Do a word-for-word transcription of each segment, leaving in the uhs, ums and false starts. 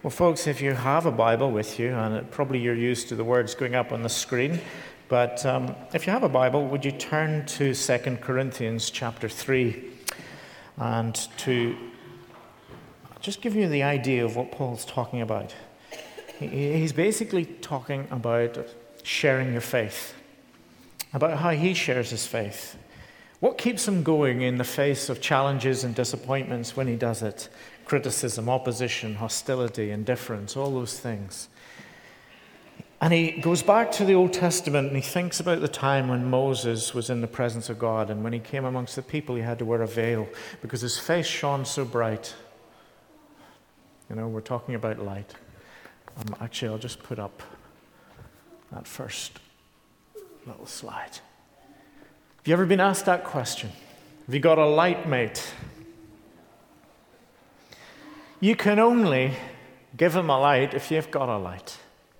Well, folks, if you have a Bible with you, and it, probably you're used to the words going up on the screen, but um, if you have a Bible, would you turn to Second Corinthians chapter three, and to just give you the idea of what Paul's talking about. He, he's basically talking about sharing your faith, about how he shares his faith. What keeps him going in the face of challenges and disappointments when he does it? Criticism, opposition, hostility, indifference, all those things. And he goes back to the Old Testament and he thinks about the time when Moses was in the presence of God, and when he came amongst the people he had to wear a veil because his face shone so bright. You know, we're talking about light. Um, actually, I'll just put up that first little slide. Have you ever been asked that question? Have you got a light, mate? You can only give him a light if you've got a light.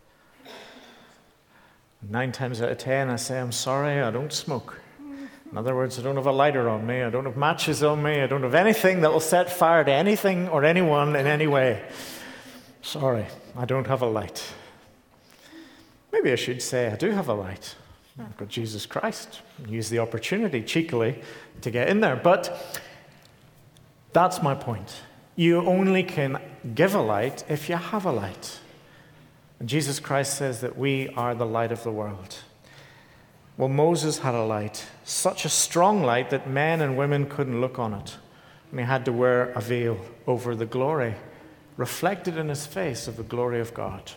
Nine times out of ten, I say, I'm sorry, I don't smoke. In other words, I don't have a lighter on me, I don't have matches on me, I don't have anything that will set fire to anything or anyone in any way. Sorry, I don't have a light. Maybe I should say I do have a light. I've got Jesus Christ. Use the opportunity cheekily to get in there. But that's my point. You only can give a light if you have a light. And Jesus Christ says that we are the light of the world. Well, Moses had a light, such a strong light that men and women couldn't look on it. And he had to wear a veil over the glory, reflected in his face, of the glory of God.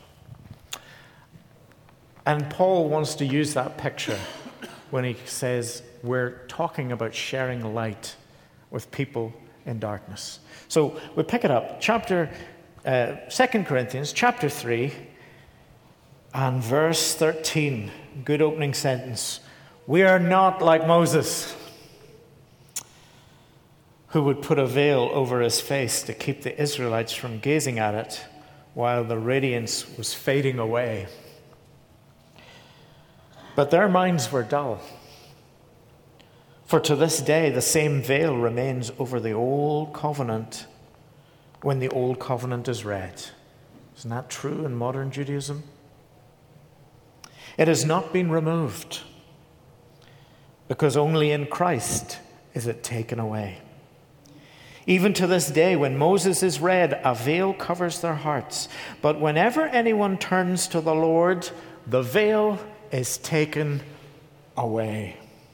And Paul wants to use that picture when he says we're talking about sharing light with people in darkness. So we pick it up, chapter uh, Second Corinthians, chapter three, and verse thirteen. Good opening sentence. We are not like Moses, who would put a veil over his face to keep the Israelites from gazing at it while the radiance was fading away. But their minds were dull. For to this day, the same veil remains over the old covenant when the old covenant is read. Isn't that true in modern Judaism? It has not been removed, because only in Christ is it taken away. Even to this day, when Moses is read, a veil covers their hearts. But whenever anyone turns to the Lord, the veil is taken away.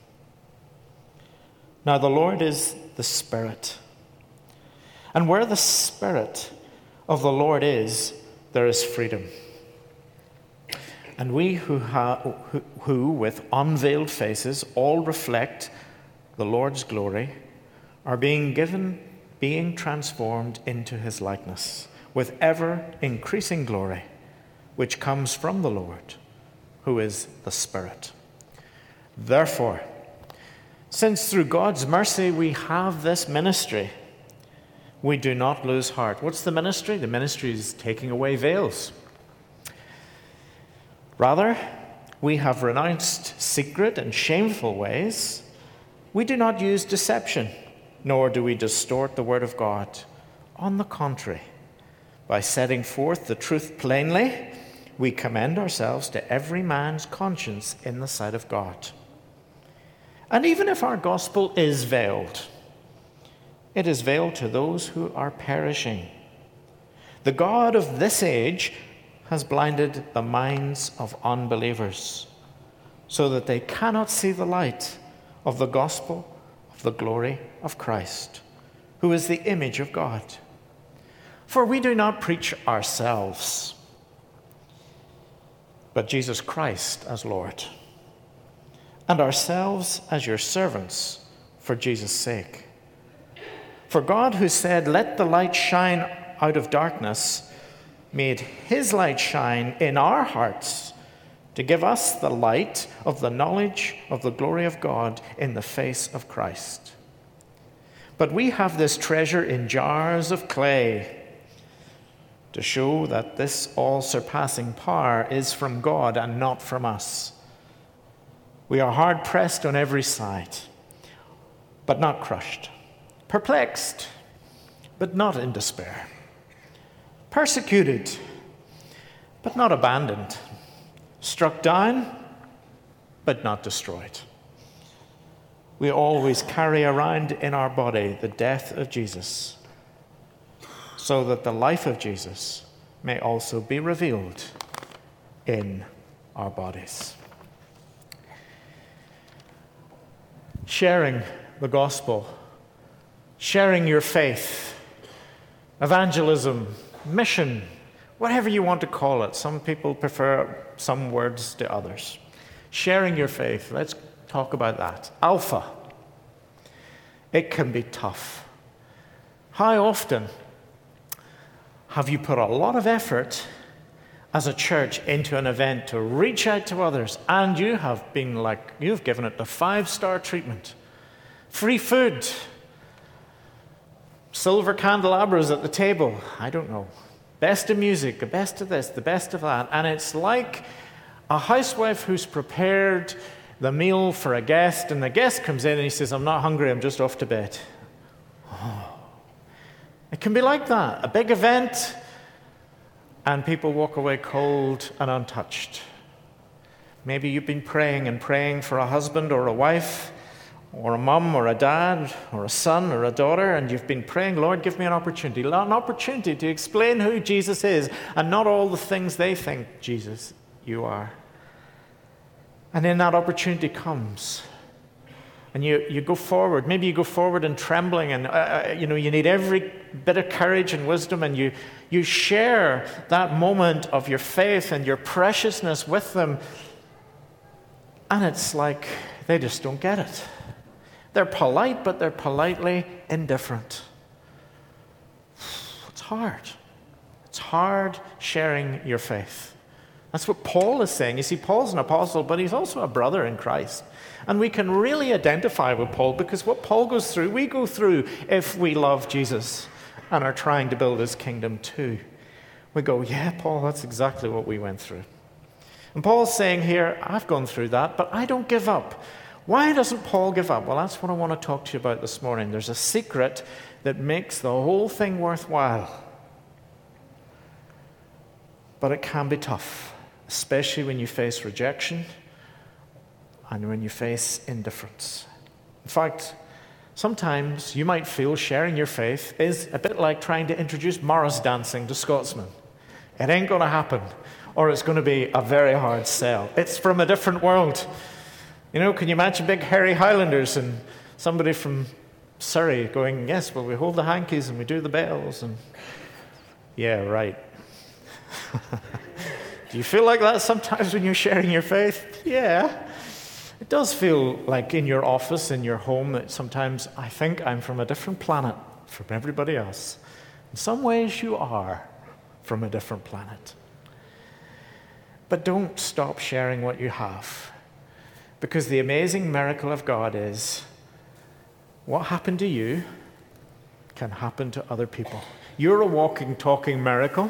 Now the Lord is the Spirit. And where the Spirit of the Lord is, there is freedom. And we who, ha- who, who with unveiled faces all reflect the Lord's glory are being given, being transformed into his likeness with ever increasing glory, which comes from the Lord, who is the Spirit. Therefore, since through God's mercy we have this ministry, we do not lose heart. What's the ministry? The ministry is taking away veils. Rather, we have renounced secret and shameful ways. We do not use deception, nor do we distort the word of God. On the contrary, by setting forth the truth plainly, we commend ourselves to every man's conscience in the sight of God. And even if our gospel is veiled, it is veiled to those who are perishing. The God of this age has blinded the minds of unbelievers, so that they cannot see the light of the gospel of the glory of Christ, who is the image of God. For we do not preach ourselves, but Jesus Christ as Lord, and ourselves as your servants for Jesus' sake. For God, who said, "Let the light shine out of darkness," made his light shine in our hearts to give us the light of the knowledge of the glory of God in the face of Christ. But we have this treasure in jars of clay to show that this all-surpassing power is from God and not from us. We are hard-pressed on every side, but not crushed, perplexed, but not in despair, persecuted, but not abandoned, struck down, but not destroyed. We always carry around in our body the death of Jesus, so that the life of Jesus may also be revealed in our bodies. Sharing the gospel, sharing your faith, evangelism, mission, whatever you want to call it. Some people prefer some words to others. Sharing your faith, let's talk about that. Alpha. It can be tough. How often have you put a lot of effort as a church into an event to reach out to others, and you have been like, you've given it the five-star treatment? Free food, silver candelabras at the table, I don't know. Best of music, the best of this, the best of that. And it's like a housewife who's prepared the meal for a guest, and the guest comes in and he says, I'm not hungry, I'm just off to bed. Oh. It can be like that. A big event, and people walk away cold and untouched. Maybe you've been praying and praying for a husband or a wife, or a mum or a dad or a son or a daughter, and you've been praying, Lord, give me an opportunity, an opportunity to explain who Jesus is and not all the things they think, Jesus, you are. And then that opportunity comes, and you, you go forward. Maybe you go forward in trembling, and uh, you know you need every bit of courage and wisdom, and you, you share that moment of your faith and your preciousness with them, and it's like they just don't get it. They're polite, but they're politely indifferent. It's hard. It's hard sharing your faith. That's what Paul is saying. You see, Paul's an apostle, but he's also a brother in Christ. And we can really identify with Paul, because what Paul goes through, we go through if we love Jesus and are trying to build his kingdom too. We go, yeah, Paul, that's exactly what we went through. And Paul's saying here, I've gone through that, but I don't give up. Why doesn't Paul give up? Well, that's what I want to talk to you about this morning. There's a secret that makes the whole thing worthwhile. But it can be tough, especially when you face rejection and when you face indifference. In fact, sometimes you might feel sharing your faith is a bit like trying to introduce Morris dancing to Scotsmen. It ain't going to happen, or it's going to be a very hard sell. It's from a different world. You know, can you imagine big hairy Highlanders and somebody from Surrey going, yes, well, we hold the hankies and we do the bells. And yeah, right. Do you feel like that sometimes when you're sharing your faith? Yeah. It does feel like in your office, in your home, that sometimes I think I'm from a different planet from everybody else. In some ways you are from a different planet. But don't stop sharing what you have. Because the amazing miracle of God is what happened to you can happen to other people. You're a walking, talking miracle.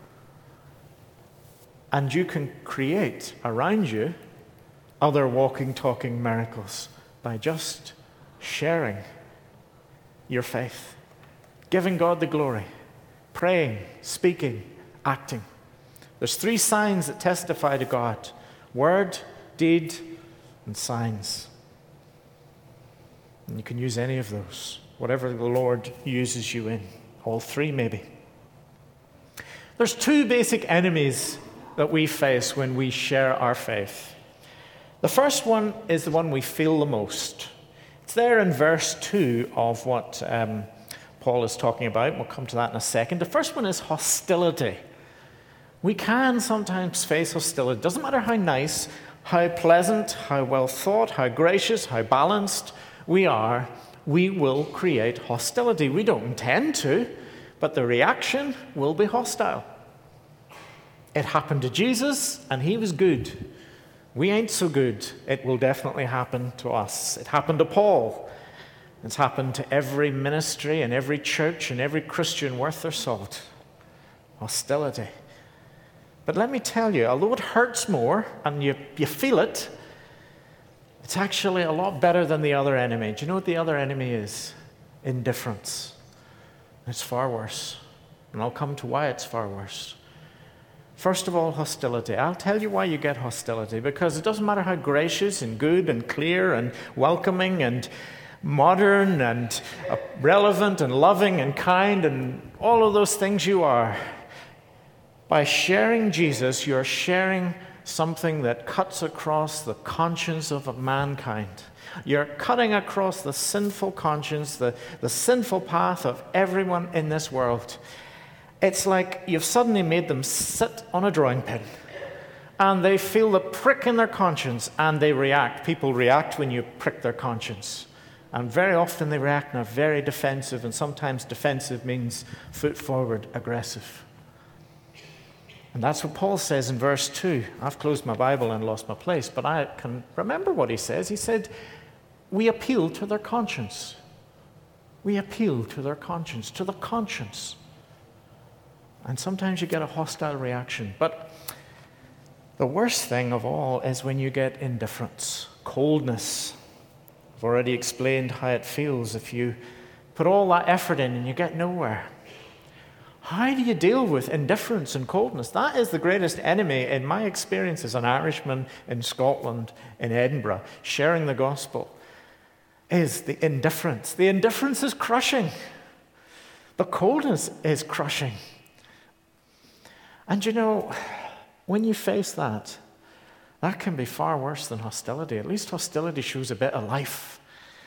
And you can create around you other walking, talking miracles by just sharing your faith, giving God the glory, praying, speaking, acting. There's three signs that testify to God: word, deed, and signs. And you can use any of those, whatever the Lord uses you in. All three, maybe. There's two basic enemies that we face when we share our faith. The first one is the one we feel the most. It's there in verse two of what um, Paul is talking about. We'll come to that in a second. The first one is hostility. We can sometimes face hostility. It doesn't matter how nice, how pleasant, how well thought, how gracious, how balanced we are, we will create hostility. We don't intend to, but the reaction will be hostile. It happened to Jesus, and he was good. We ain't so good. It will definitely happen to us. It happened to Paul. It's happened to every ministry and every church and every Christian worth their salt. Hostility. But let me tell you, although it hurts more and you, you feel it, it's actually a lot better than the other enemy. Do you know what the other enemy is? Indifference. It's far worse. And I'll come to why it's far worse. First of all, hostility. I'll tell you why you get hostility. Because it doesn't matter how gracious and good and clear and welcoming and modern and relevant and loving and kind and all of those things you are. By sharing Jesus, you're sharing something that cuts across the conscience of mankind. You're cutting across the sinful conscience, the, the sinful path of everyone in this world. It's like you've suddenly made them sit on a drawing pin and they feel the prick in their conscience and they react. People react when you prick their conscience. And very often they react in a very defensive, and sometimes defensive means foot forward, aggressive. And that's what Paul says in verse two. I've closed my Bible and lost my place, but I can remember what he says. He said, we appeal to their conscience. We appeal to their conscience, to the conscience. And sometimes you get a hostile reaction. But the worst thing of all is when you get indifference, coldness. I've already explained how it feels if you put all that effort in and you get nowhere. How do you deal with indifference and coldness? That is the greatest enemy in my experience as an Irishman in Scotland, in Edinburgh, sharing the gospel, is the indifference. The indifference is crushing. The coldness is crushing. And you know, when you face that, that can be far worse than hostility. At least hostility shows a bit of life.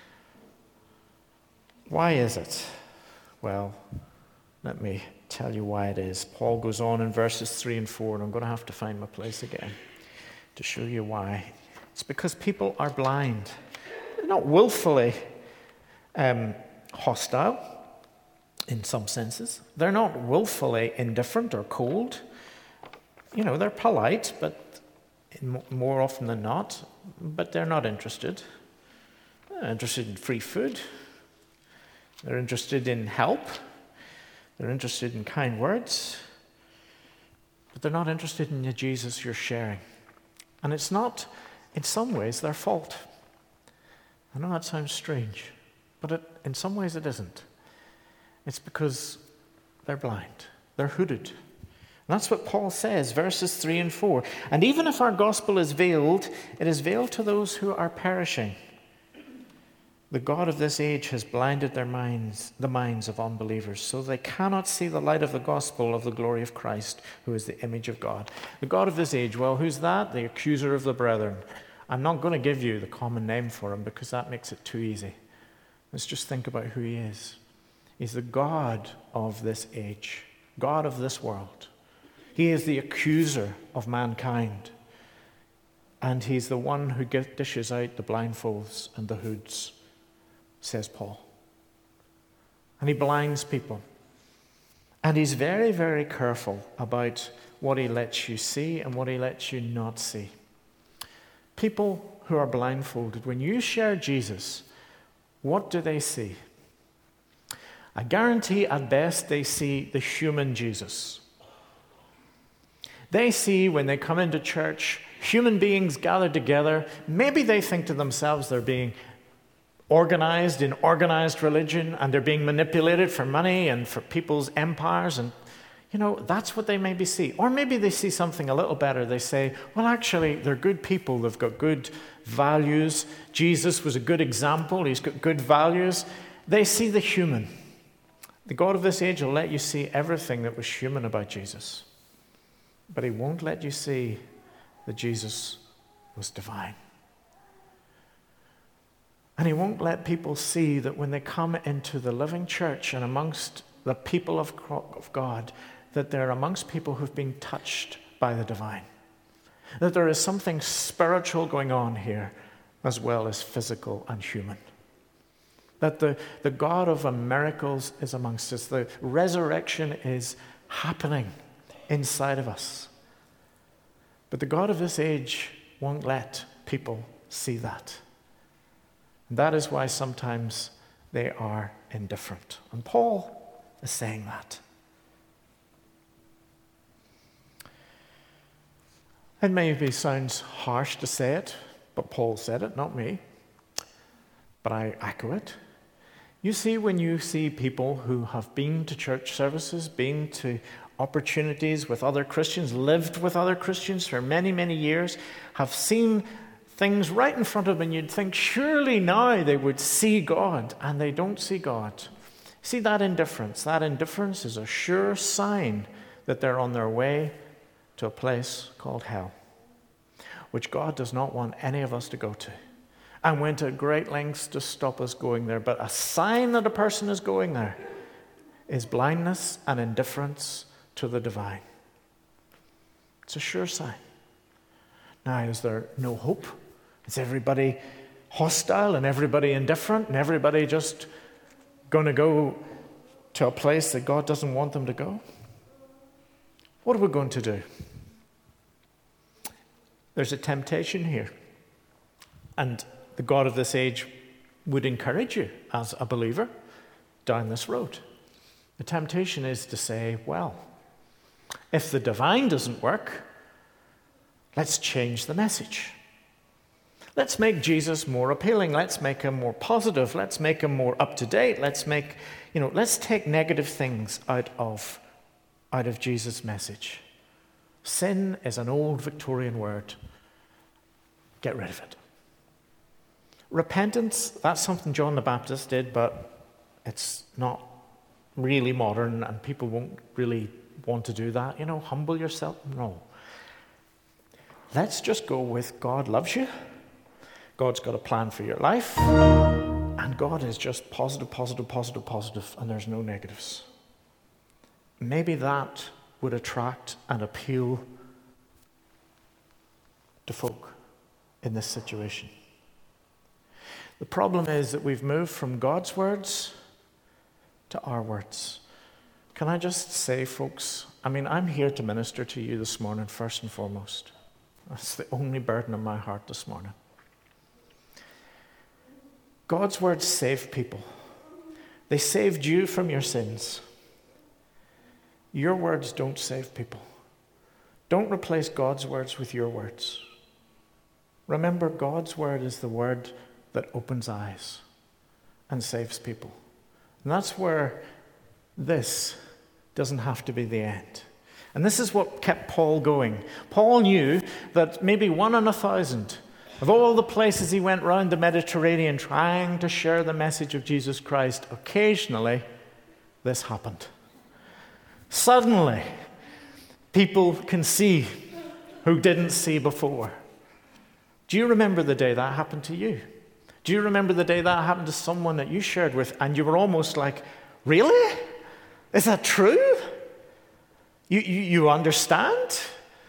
Why is it? Well, let me tell you why it is. Paul goes on in verses three and four, and I'm going to have to find my place again to show you why. It's because people are blind. They're not willfully um, hostile in some senses. They're not willfully indifferent or cold. You know, they're polite, but more often than not, but they're not interested. They're interested in free food. They're interested in help. They're interested in kind words. But they're not interested in the Jesus you're sharing. And it's not, in some ways, their fault. I know that sounds strange, but it, in some ways it isn't. It's because they're blind. They're hooded. And that's what Paul says, verses three and four. And even if our gospel is veiled, it is veiled to those who are perishing. The God of this age has blinded their minds, the minds of unbelievers, so they cannot see the light of the gospel of the glory of Christ, who is the image of God. The God of this age, well, who's that? The accuser of the brethren. I'm not going to give you the common name for him because that makes it too easy. Let's just think about who he is. He's the God of this age, God of this world. He is the accuser of mankind. And he's the one who dishes out the blindfolds and the hoods, says Paul. And he blinds people. And he's very, very careful about what he lets you see and what he lets you not see. People who are blindfolded, when you share Jesus, what do they see? I guarantee at best they see the human Jesus. They see when they come into church, human beings gathered together. Maybe they think to themselves they're being organized in organized religion and they're being manipulated for money and for people's empires. And, you know, that's what they maybe see. Or maybe they see something a little better. They say, well, actually, they're good people. They've got good values. Jesus was a good example. He's got good values. They see the human. The God of this age will let you see everything that was human about Jesus. But he won't let you see that Jesus was divine. And he won't let people see that when they come into the living church and amongst the people of God, that they're amongst people who've been touched by the divine. That there is something spiritual going on here as well as physical and human. That the, the God of miracles is amongst us. The resurrection is happening inside of us. But the God of this age won't let people see that. And that is why sometimes they are indifferent. And Paul is saying that. It maybe sounds harsh to say it, but Paul said it, not me. But I echo it. You see, when you see people who have been to church services, been to opportunities with other Christians, lived with other Christians for many, many years, have seen things right in front of them, and you'd think surely now they would see God, and they don't see God. See that indifference? That indifference is a sure sign that they're on their way to a place called hell, which God does not want any of us to go to, and went to great lengths to stop us going there. But a sign that a person is going there is blindness and indifference to the divine. It's a sure sign. Now, is there no hope? Is everybody hostile and everybody indifferent and everybody just going to go to a place that God doesn't want them to go? What are we going to do? There's a temptation here. And the God of this age would encourage you as a believer down this road. The temptation is to say, well, if the divine doesn't work, let's change the message. Let's make Jesus more appealing. Let's make him more positive. Let's make him more up to date. Let's make, you know, let's take negative things out of, out of Jesus' message. Sin is an old Victorian word. Get rid of it. Repentance, that's something John the Baptist did, but it's not really modern, and people won't really want to do that. You know, humble yourself. No. Let's just go with God loves you. God's got a plan for your life. And God is just positive, positive, positive, positive, and there's no negatives. Maybe that would attract and appeal to folk in this situation. The problem is that we've moved from God's words to our words. Can I just say, folks, I mean, I'm here to minister to you this morning, first and foremost. That's the only burden of my heart this morning. God's words save people. They saved you from your sins. Your words don't save people. Don't replace God's words with your words. Remember, God's word is the word that opens eyes and saves people. And that's where this doesn't have to be the end. And this is what kept Paul going. Paul knew that maybe one in a thousand of all the places he went round the Mediterranean trying to share the message of Jesus Christ, occasionally this happened. Suddenly, people can see who didn't see before. Do you remember the day that happened to you? Do you remember the day that happened to someone that you shared with and you were almost like, really? Is that true? You, you, you understand?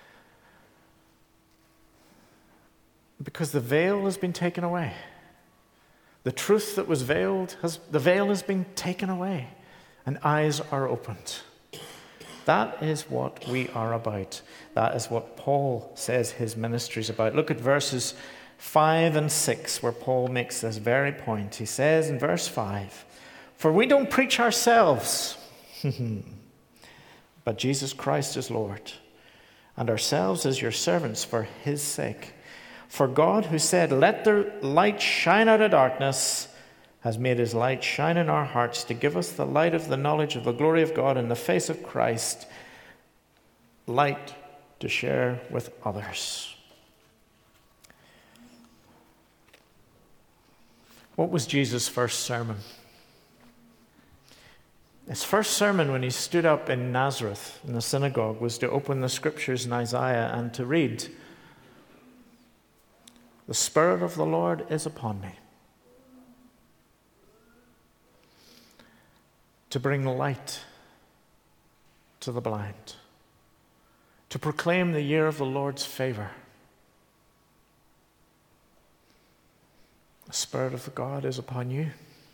Because the veil has been taken away. The truth that was veiled, has, the veil has been taken away, and eyes are opened. That is what we are about. That is what Paul says his ministry is about. Look at verses five and six, where Paul makes this very point. He says in verse five, "For we don't preach ourselves, but Jesus Christ is Lord, and ourselves as your servants for his sake. For God, who said, 'Let the light shine out of darkness,' has made his light shine in our hearts to give us the light of the knowledge of the glory of God in the face of Christ, light to share with others." What was Jesus' first sermon? His first sermon when he stood up in Nazareth in the synagogue was to open the scriptures in Isaiah and to read, "The Spirit of the Lord is upon me, to bring light to the blind, to proclaim the year of the Lord's favor." The Spirit of God is upon you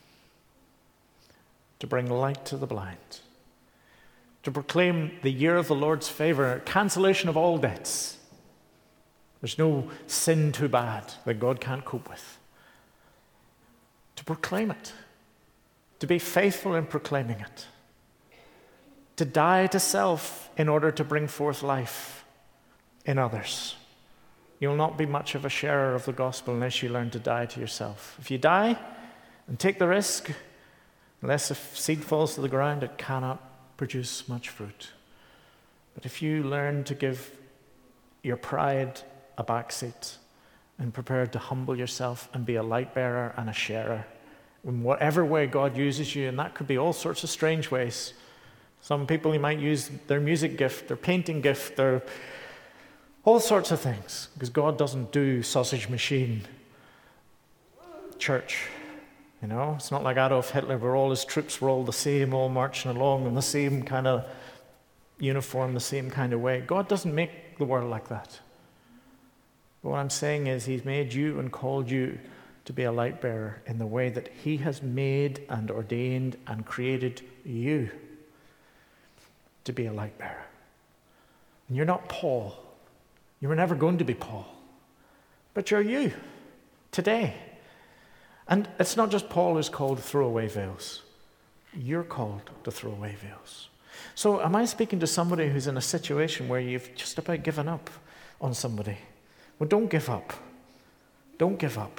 to bring light to the blind, to proclaim the year of the Lord's favor, cancellation of all debts. There's no sin too bad that God can't cope with. To proclaim it, to be faithful in proclaiming it, to die to self in order to bring forth life in others. You'll not be much of a sharer of the gospel unless you learn to die to yourself. If you die and take the risk Unless a seed falls to the ground, it cannot produce much fruit. But if you learn to give your pride a backseat and prepare to humble yourself and be a light bearer and a sharer, in whatever way God uses you, and that could be all sorts of strange ways. Some people, He might use their music gift, their painting gift, their all sorts of things, because God doesn't do sausage machine church. You know, it's not like Adolf Hitler, where all his troops were all the same, all marching along in the same kind of uniform, the same kind of way. God doesn't make the world like that. But what I'm saying is He's made you and called you to be a light bearer in the way that He has made and ordained and created you to be a light bearer. And you're not Paul. You were never going to be Paul. But you're you today. And it's not just Paul who's called to throw away veils. You're called to throw away veils. So am I speaking to somebody who's in a situation where you've just about given up on somebody? Well, don't give up. Don't give up.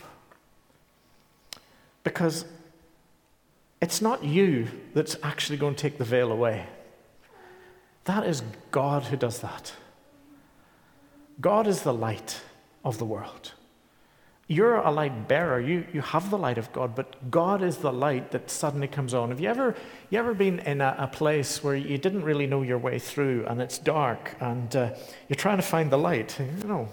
Because it's not you that's actually going to take the veil away. That is God who does that. God is the light of the world. You're a light bearer. You, you have the light of God, but God is the light that suddenly comes on. Have you ever, you ever been in a, a place where you didn't really know your way through and it's dark and uh, you're trying to find the light? You know,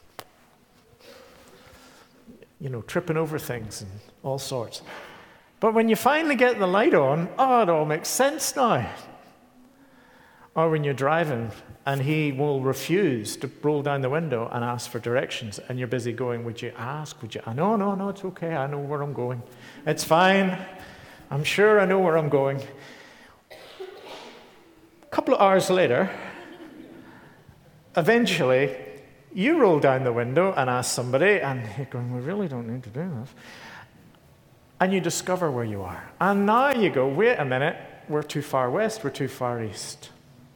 you know, tripping over things and all sorts. But when you finally get the light on, oh, it all makes sense now. Or when you're driving and he will refuse to roll down the window and ask for directions, and you're busy going, would you ask? Would you? No, no, no, it's okay. I know where I'm going. It's fine. I'm sure I know where I'm going. A couple of hours later, eventually, you roll down the window and ask somebody, and you're going, we really don't need to do this. And you discover where you are. And now you go, wait a minute, we're too far west, we're too far east.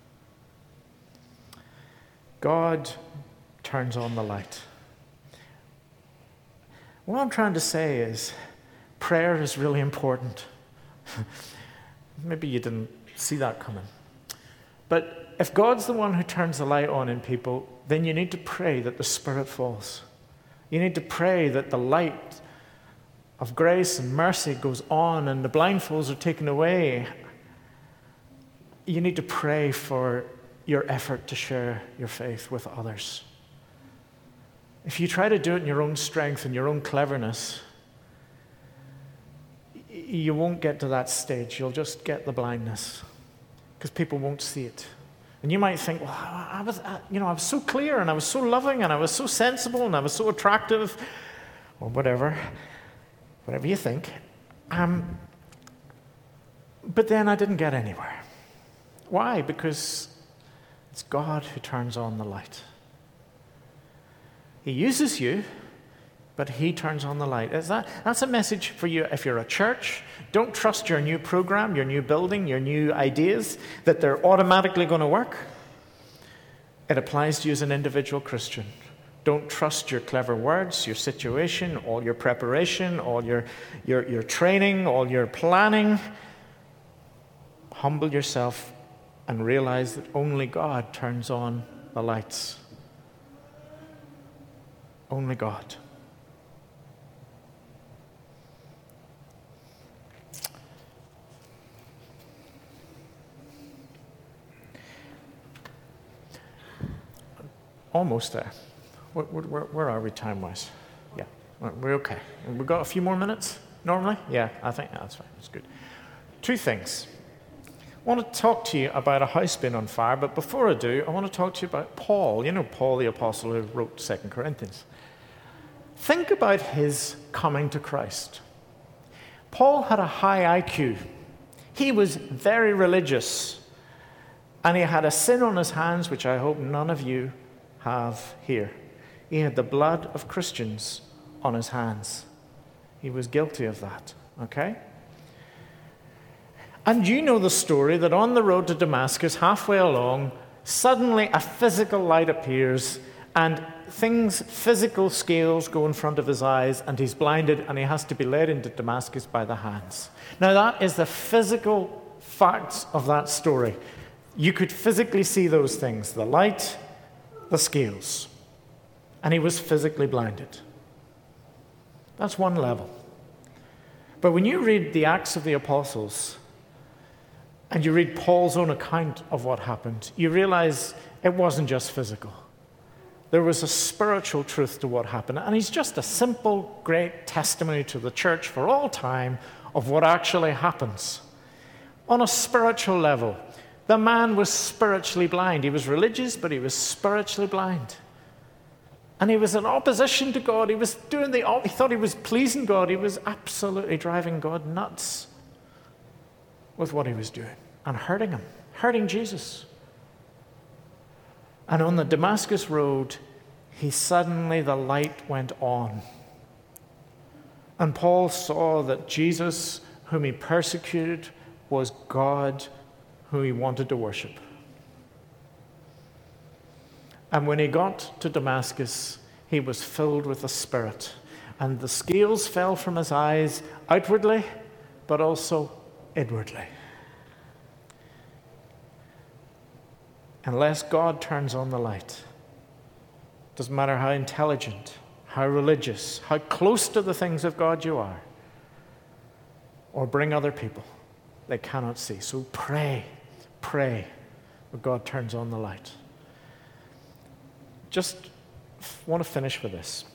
God turns on the light. What I'm trying to say is prayer is really important. Maybe you didn't see that coming. But if God's the one who turns the light on in people, then you need to pray that the Spirit falls. You need to pray that the light of grace and mercy goes on and the blindfolds are taken away. You need to pray for your effort to share your faith with others. If you try to do it in your own strength and your own cleverness, you won't get to that stage. You'll just get the blindness because people won't see it. And you might think, well, I was, you know, I was so clear and I was so loving and I was so sensible and I was so attractive, or whatever, whatever you think. Um, but then I didn't get anywhere. Why? Because it's God who turns on the light. He uses you, but He turns on the light. Is that, that's a message for you if you're a church. Don't trust your new program, your new building, your new ideas, that they're automatically going to work. It applies to you as an individual Christian. Don't trust your clever words, your situation, all your preparation, all your, your, your training, all your planning. Humble yourself and realize that only God turns on the lights. Only God. Almost there. Where, where, where are we time-wise? Yeah, we're okay. We've got a few more minutes, normally? Yeah, I think that's fine. That's good. Two things. I want to talk to you about a house being on fire, but before I do, I want to talk to you about Paul. You know Paul, the apostle who wrote Second Corinthians. Think about his coming to Christ. Paul had a high I Q. He was very religious, and he had a sin on his hands, which I hope none of you have here. He had the blood of Christians on his hands. He was guilty of that, okay? And you know the story that on the road to Damascus, halfway along, suddenly a physical light appears And things, physical scales go in front of his eyes, and he's blinded, and he has to be led into Damascus by the hands. Now, that is the physical facts of that story. You could physically see those things, the light, the scales. And he was physically blinded. That's one level. But when you read the Acts of the Apostles, and you read Paul's own account of what happened, you realize it wasn't just physical. There was a spiritual truth to what happened. And he's just a simple, great testimony to the church for all time of what actually happens. On a spiritual level, the man was spiritually blind. He was religious, but he was spiritually blind. And he was in opposition to God. He was doing the, he thought he was pleasing God. He was absolutely driving God nuts with what he was doing and hurting him, hurting Jesus. And on the Damascus road, he suddenly, the light went on. And Paul saw that Jesus, whom he persecuted, was God who he wanted to worship. And when he got to Damascus, he was filled with the Spirit. And the scales fell from his eyes outwardly, but also inwardly. Unless God turns on the light, doesn't matter how intelligent, how religious, how close to the things of God you are, or bring other people, they cannot see. So pray, pray that God turns on the light. Just want to finish with this.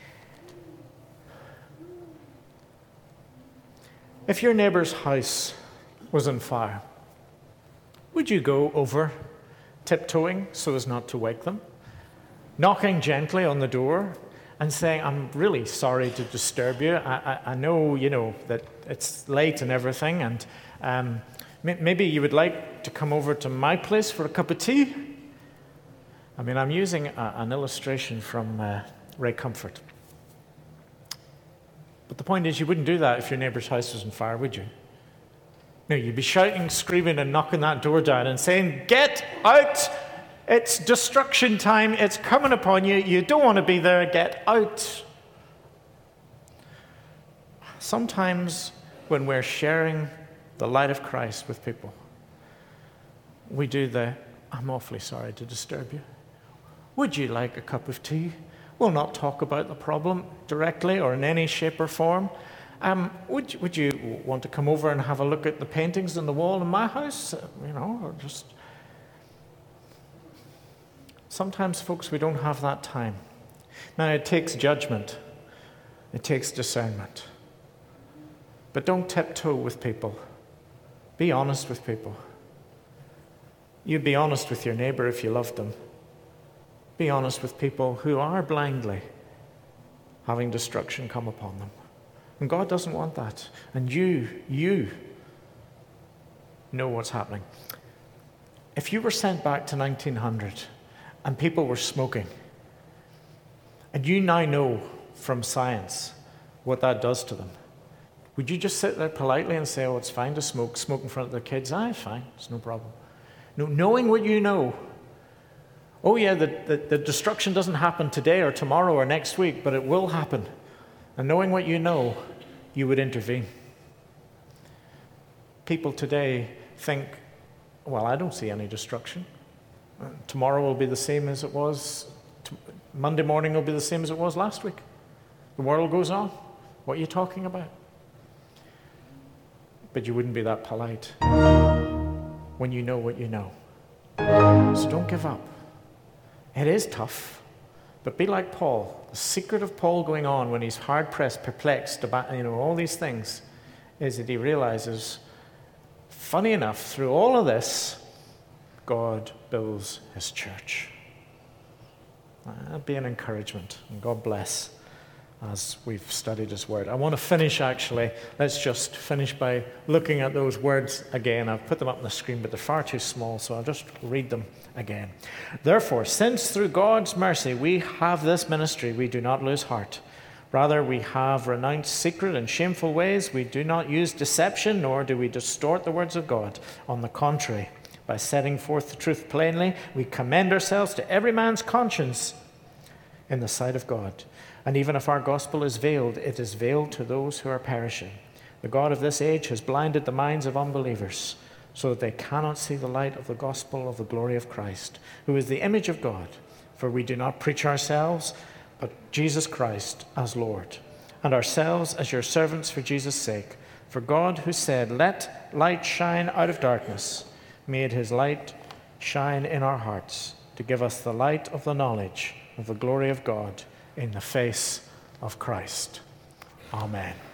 If your neighbor's house was on fire, would you go over tiptoeing so as not to wake them, knocking gently on the door and saying, I'm really sorry to disturb you. I, I, I know, you know, that it's late and everything, and um, maybe you would like to come over to my place for a cup of tea? I mean, I'm using a, an illustration from uh, Ray Comfort. But the point is, you wouldn't do that if your neighbor's house was on fire, would you? No, you'd be shouting, screaming, and knocking that door down and saying, get out! It's destruction time. It's coming upon you. You don't want to be there. Get out. Sometimes when we're sharing the light of Christ with people, we do the, I'm awfully sorry to disturb you. Would you like a cup of tea? We'll not talk about the problem directly or in any shape or form. Um, would, would you want to come over and have a look at the paintings on the wall in my house? Uh, you know, or just... Sometimes, folks, we don't have that time. Now, it takes judgment. It takes discernment. But don't tiptoe with people. Be honest with people. You'd be honest with your neighbor if you loved them. Be honest with people who are blindly having destruction come upon them. And God doesn't want that. And you, you know what's happening. If you were sent back to nineteen hundred and people were smoking, and you now know from science what that does to them, would you just sit there politely and say, oh, it's fine to smoke, smoke in front of their kids? Ah, fine, it's no problem. No, knowing what you know, oh yeah, the, the, the destruction doesn't happen today or tomorrow or next week, but it will happen. And knowing what you know, you would intervene. People today think, well, I don't see any destruction. Tomorrow will be the same as it was. Monday morning will be the same as it was last week. The world goes on. What are you talking about? But you wouldn't be that polite when you know what you know. So don't give up. It is tough, but be like Paul. The secret of Paul going on when he's hard-pressed, perplexed about, you know, all these things is that he realizes, funny enough, through all of this, God builds his church. That'll be an encouragement, and God bless as we've studied his word. I want to finish, actually. Let's just finish by looking at those words again. I've put them up on the screen, but they're far too small, so I'll just read them again. Therefore, since through God's mercy we have this ministry, we do not lose heart. Rather, we have renounced secret and shameful ways. We do not use deception, nor do we distort the words of God. On the contrary, by setting forth the truth plainly, we commend ourselves to every man's conscience in the sight of God. And even if our gospel is veiled, it is veiled to those who are perishing. The God of this age has blinded the minds of unbelievers so that they cannot see the light of the gospel of the glory of Christ, who is the image of God. For we do not preach ourselves, but Jesus Christ as Lord, and ourselves as your servants for Jesus' sake. For God, who said, 'Let light shine out of darkness,' made his light shine in our hearts to give us the light of the knowledge of the glory of God in the face of Christ." Amen.